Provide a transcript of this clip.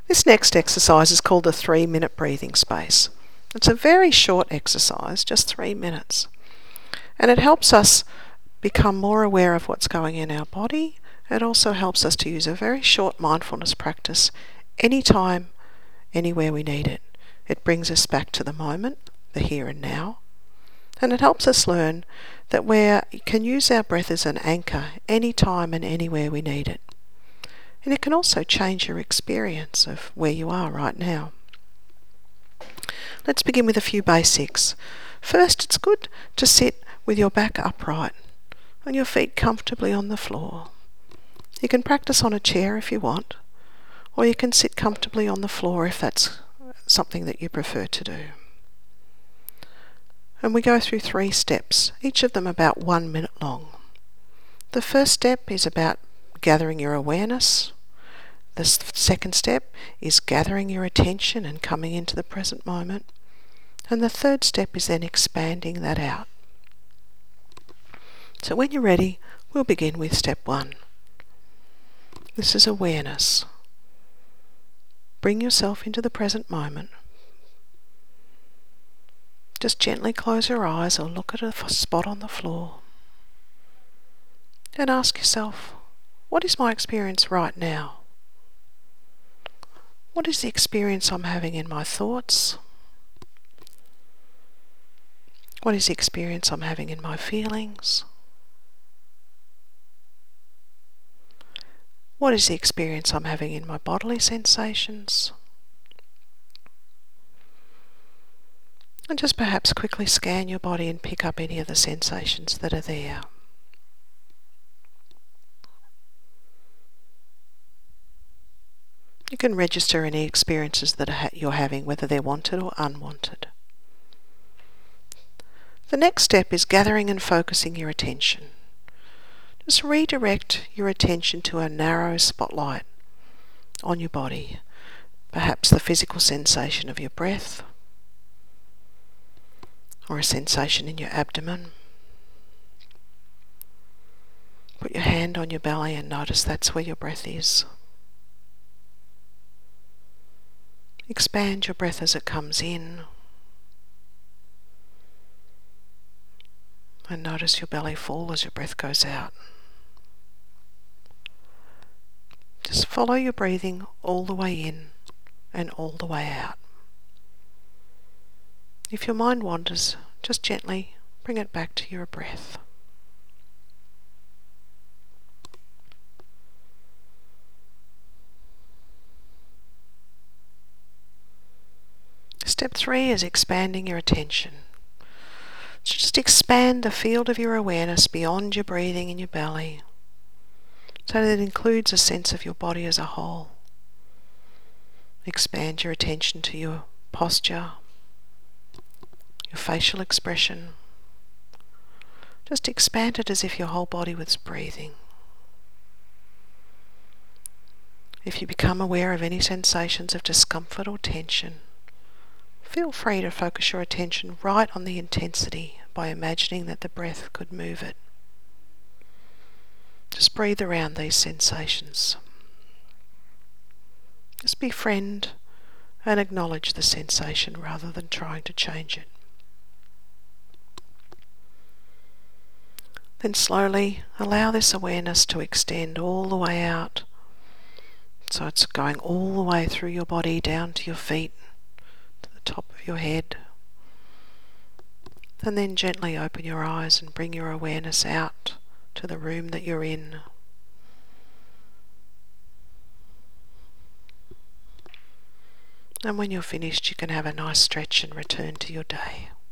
This next exercise is called the 3-minute breathing space. It's a very short exercise, just 3 minutes. And it helps us become more aware of what's going in our body. It also helps us to use a very short mindfulness practice anytime, anywhere we need it. It brings us back to the moment, the here and now. And it helps us learn that we can use our breath as an anchor anytime and anywhere we need it. And it can also change your experience of where you are right now. Let's begin with a few basics. First, it's good to sit with your back upright and your feet comfortably on the floor. You can practice on a chair if you want, or you can sit comfortably on the floor if that's something that you prefer to do. And we go through 3 steps, each of them about 1 minute long. The first step is about gathering your awareness. The second step is gathering your attention and coming into the present moment. And the third step is then expanding that out. So when you're ready, we'll begin with step 1. This is awareness. Bring yourself into the present moment. Just gently close your eyes or look at a spot on the floor. And ask yourself, what is my experience right now? What is the experience I'm having in my thoughts? What is the experience I'm having in my feelings? What is the experience I'm having in my bodily sensations? And just perhaps quickly scan your body and pick up any of the sensations that are there. You can register any experiences that you're having, whether they're wanted or unwanted. The next step is gathering and focusing your attention. Just redirect your attention to a narrow spotlight on your body, perhaps the physical sensation of your breath, or a sensation in your abdomen. Put your hand on your belly and notice that's where your breath is. Expand your breath as it comes in. And notice your belly fall as your breath goes out. Just follow your breathing all the way in and all the way out. If your mind wanders, just gently bring it back to your breath. Step 3 is expanding your attention. So just expand the field of your awareness beyond your breathing in your belly, so that it includes a sense of your body as a whole. Expand your attention to your posture, your facial expression. Just expand it as if your whole body was breathing. If you become aware of any sensations of discomfort or tension, feel free to focus your attention right on the intensity by imagining that the breath could move it. Just breathe around these sensations. Just befriend and acknowledge the sensation rather than trying to change it. Then slowly allow this awareness to extend all the way out. So it's going all the way through your body down to your feet, to the top of your head. And then gently open your eyes and bring your awareness out to the room that you're in. And when you're finished, you can have a nice stretch and return to your day.